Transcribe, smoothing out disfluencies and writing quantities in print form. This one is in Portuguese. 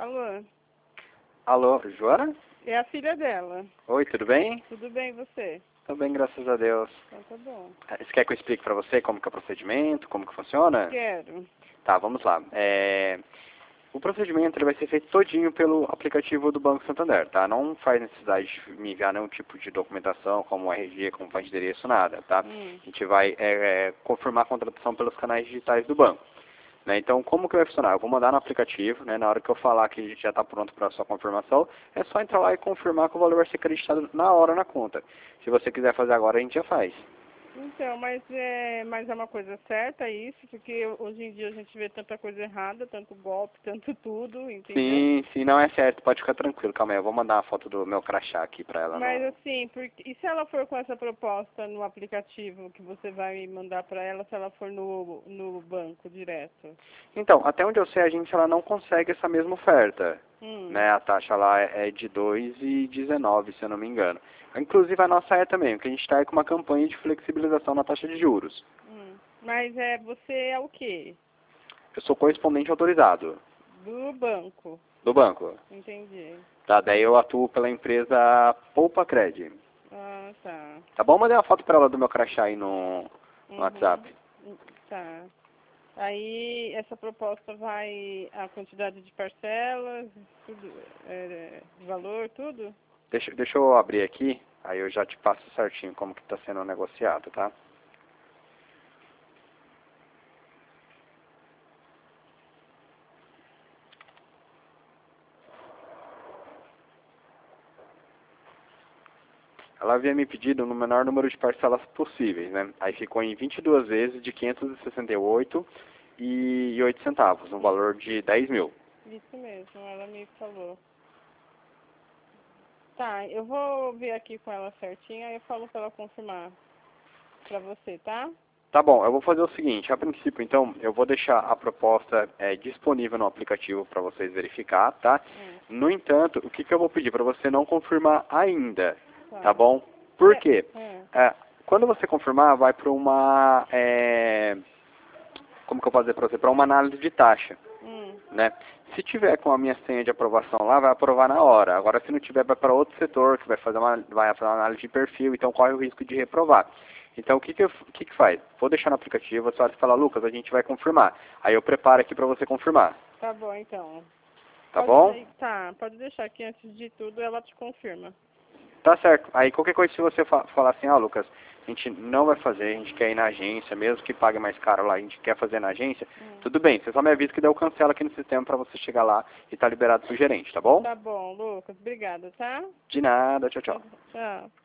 Alô, Alô, Joana? é a filha dela. Oi, tudo bem? Tudo bem, e você? Tudo bem, graças a Deus. Então tá bom. Você quer que eu explique pra você como que é o procedimento, como que funciona? Quero. Tá, vamos lá. O procedimento ele vai ser feito todinho pelo aplicativo do Banco Santander, tá? Não faz necessidade de me enviar nenhum tipo de documentação, como RG, como de endereço, nada, tá? A gente vai confirmar a contratação pelos canais digitais do banco. Né? Então, como que vai funcionar? Eu vou mandar no aplicativo, né? Na hora que eu falar que já está pronto para a sua confirmação, é só entrar lá e confirmar que o valor vai ser acreditado na hora na conta. Se você quiser fazer agora, a gente já faz. Então, mas é uma coisa certa isso, porque hoje em dia a gente vê tanta coisa errada, tanto golpe, tanto tudo, entendeu? Sim, sim, não é certo, pode ficar tranquilo, calma aí, eu vou mandar uma foto do meu crachá aqui para ela. Mas assim, e se ela for com essa proposta no aplicativo que você vai mandar para ela, se ela for no banco direto? Então, até onde eu sei, a gente ela não consegue essa mesma oferta. Hum, Né? A taxa lá é de 2,19, se eu não me engano. Inclusive a nossa é também, porque a gente está com uma campanha de flexibilização na taxa de juros. Mas você é o quê? Eu sou correspondente autorizado Do banco. do banco. Entendi. Tá, daí eu atuo pela empresa Poupa Cred. Ah, tá. Tá bom? Mandei uma foto pra ela do meu crachá aí no WhatsApp. Tá. Aí essa proposta vai a quantidade de parcelas, tudo, valor, tudo? Deixa eu abrir aqui, aí eu já te passo certinho como que tá sendo negociado, tá? Ela havia me pedido no menor número de parcelas possíveis, né? Aí ficou em 22 vezes de 568,08 centavos, um valor de 10 mil. Isso mesmo, ela me falou. Tá, eu vou ver aqui com ela certinho, aí eu falo pra ela confirmar pra você, tá? Tá bom, eu vou fazer o seguinte, a princípio então, eu vou deixar a proposta disponível no aplicativo para vocês verificar, tá? No entanto, o que eu vou pedir para você não confirmar ainda, tá bom? Por quê? Quando você confirmar, vai para uma, como que eu posso dizer para você? Para uma análise de taxa, né? Se tiver com a minha senha de aprovação lá, vai aprovar na hora. Agora, se não tiver, vai para outro setor que vai fazer uma análise de perfil, então corre o risco de reprovar. Então, o que faz? Vou deixar no aplicativo, a senhora fala, Lucas, a gente vai confirmar. Aí eu preparo aqui para você confirmar. Tá bom, então. Tá bom? Tá, pode deixar que antes de tudo ela te confirma. Tá certo. Aí qualquer coisa, se você falar assim, Lucas, a gente não vai fazer, a gente quer ir na agência, mesmo que pague mais caro lá, a gente quer fazer na agência, tudo bem, você só me avisa que daí eu cancelo aqui no sistema para você chegar lá e tá liberado pro gerente, tá bom? Tá bom, Lucas, obrigada, tá? De nada, tchau, tchau. Tchau.